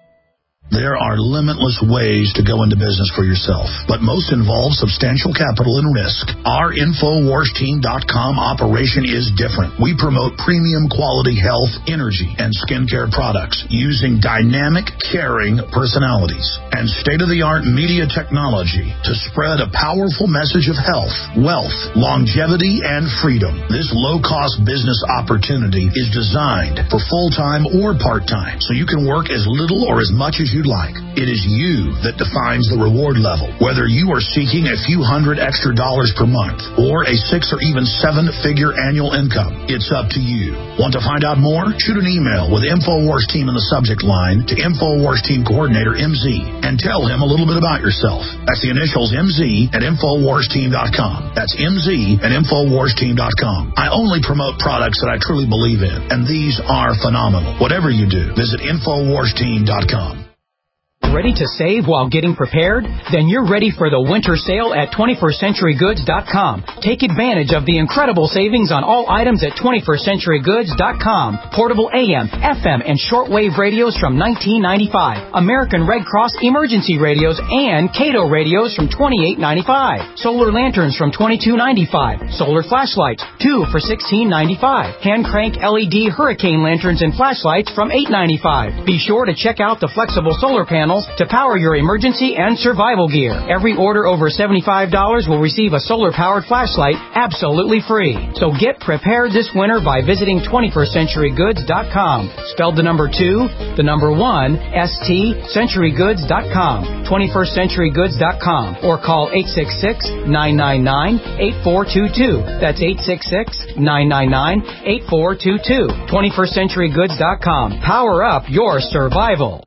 There are limitless ways to go into business for yourself, but most involve substantial capital and risk. Our InfoWarsTeam.com operation is different. We promote premium quality health, energy, and skincare products using dynamic, caring personalities and state-of-the-art media technology to spread a powerful message of health, wealth, longevity, and freedom. This low-cost business opportunity is designed for full-time or part-time, so you can work as little or as much as you'd like. It is you that defines the reward level. Whether you are seeking a few $100 extra per month or a 6 or even 7-figure annual income, it's up to you. Want to find out more? Shoot an email with InfoWars Team in the subject line to InfoWars Team Coordinator MZ and tell him a little bit about yourself. That's the initials MZ at InfoWarsTeam.com. That's MZ at InfoWarsTeam.com. I only promote products that I truly believe in, and these are phenomenal. Whatever you do, visit InfoWarsTeam.com. Ready to save while getting prepared? Then you're ready for the winter sale at 21stCenturyGoods.com. Take advantage of the incredible savings on all items at 21stCenturyGoods.com. Portable AM, FM, and shortwave radios from $19.95. American Red Cross emergency radios and Cato radios from $28.95. Solar lanterns from $22.95. Solar flashlights, 2 for $16.95. Hand crank LED hurricane lanterns and flashlights from $8.95. Be sure to check out the flexible solar panels to power your emergency and survival gear. Every order over $75 will receive a solar-powered flashlight absolutely free. So get prepared this winter by visiting 21stCenturyGoods.com. Spelled the number 2, the number 1, ST, CenturyGoods.com. 21stCenturyGoods.com. Or call 866-999-8422. That's 866-999-8422. 21stCenturyGoods.com. Power up your survival.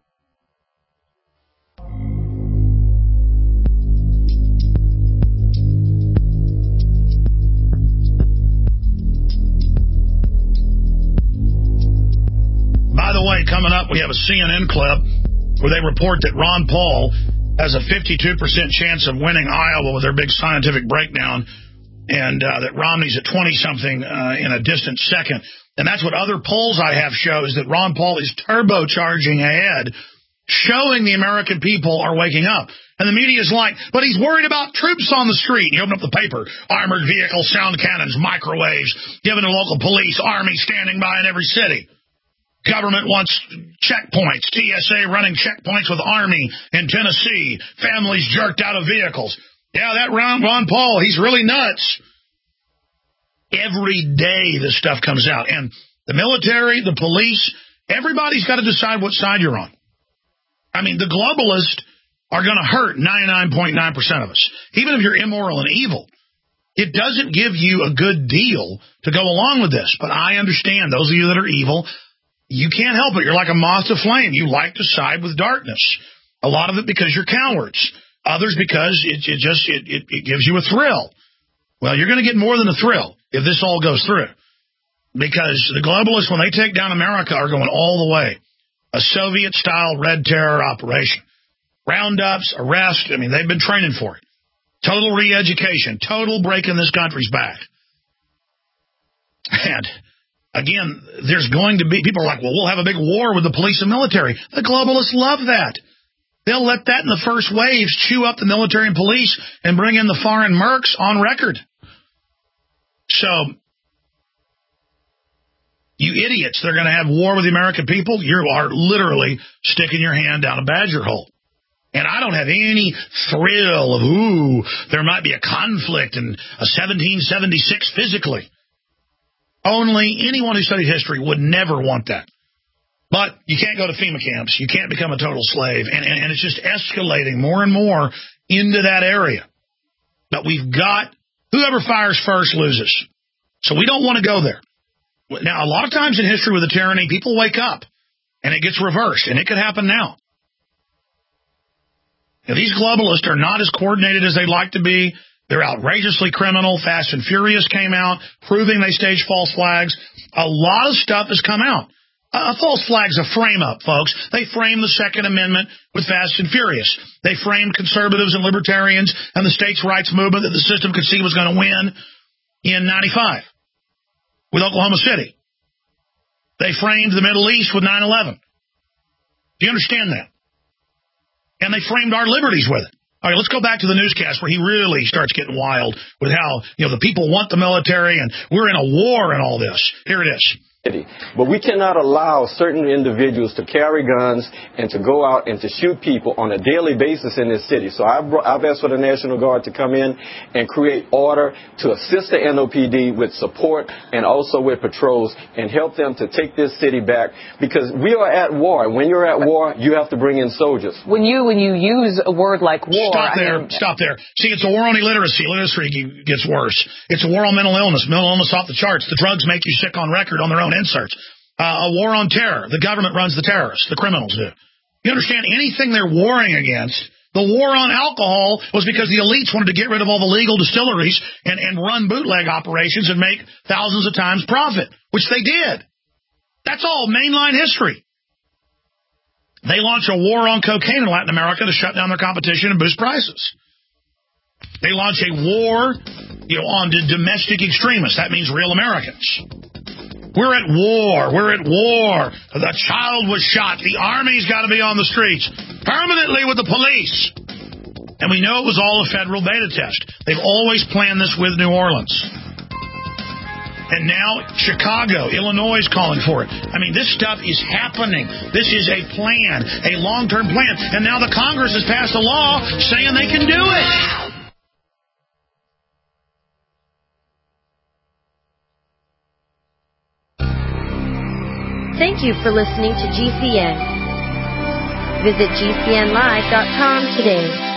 By the way, coming up, we have a CNN clip where they report that Ron Paul has a 52% chance of winning Iowa with their big scientific breakdown, and that Romney's at 20-something in a distant second. And that's what other polls I have shows, that Ron Paul is turbocharging ahead showing the American people are waking up. And the media is like, but he's worried about troops on the street. You open up the paper, armored vehicles, sound cannons, microwaves, given to local police, army standing by in every city. Government wants checkpoints, TSA running checkpoints with Army in Tennessee, families jerked out of vehicles. Yeah, that Ron Paul, he's really nuts. Every day this stuff comes out. And the military, the police, everybody's got to decide what side you're on. I mean, the globalists are going to hurt 99.9% of us. Even if you're immoral and evil, it doesn't give you a good deal to go along with this. But I understand those of you that are evil, you can't help it. You're like a moth to flame. You like to side with darkness. A lot of it because you're cowards. Others because it gives you a thrill. Well, you're going to get more than a thrill if this all goes through. Because the globalists, when they take down America, are going all the way. A Soviet-style Red Terror operation. Roundups, arrests, I mean, they've been training for it. Total re-education, total breaking this country's back. And, again, there's going to be, people are like, well, we'll have a big war with the police and military. The globalists love that. They'll let that in the first waves chew up the military and police and bring in the foreign mercs on record. So, you idiots, they're going to have war with the American people. You are literally sticking your hand down a badger hole. And I don't have any thrill of, there might be a conflict in 1776 physically. Only anyone who studied history would never want that. But you can't go to FEMA camps. You can't become a total slave. And it's just escalating more and more into that area. But we've got, whoever fires first loses. So we don't want to go there. Now, a lot of times in history with the tyranny, people wake up and it gets reversed. And it could happen now. Now, these globalists are not as coordinated as they'd like to be. They're outrageously criminal. Fast and Furious came out, proving they staged false flags. A lot of stuff has come out. A false flag's a frame-up, folks. They framed the Second Amendment with Fast and Furious. They framed conservatives and libertarians and the states' rights movement that the system could see was going to win in 95 with Oklahoma City. They framed the Middle East with 9/11. Do you understand that? And they framed our liberties with it. All right, let's go back to the newscast where he really starts getting wild with how, the people want the military and we're in a war and all this. Here it is. But we cannot allow certain individuals to carry guns and to go out and to shoot people on a daily basis in this city. So I've asked for the National Guard to come in and create order to assist the NOPD with support and also with patrols and help them to take this city back because we are at war. When you're at war, you have to bring in soldiers. When you use a word like war... Stop there. See, it's a war on illiteracy. Illiteracy gets worse. It's a war on mental illness. Mental illness off the charts. The drugs make you sick on record on their own inserts. A war on terror. The government runs the terrorists. The criminals do. You understand? Anything they're warring against. The war on alcohol was because the elites wanted to get rid of all the legal distilleries and run bootleg operations and make thousands of times profit, which they did. That's all mainline history. They launch a war on cocaine in Latin America to shut down their competition and boost prices. They launch a war, on the domestic extremists. That means real Americans. We're at war. The child was shot. The army's got to be on the streets permanently with the police. And we know it was all a federal beta test. They've always planned this with New Orleans. And now Chicago, Illinois is calling for it. I mean, this stuff is happening. This is a plan, a long-term plan. And now the Congress has passed a law saying they can do it. Thank you for listening to GCN. Visit GCNlive.com today.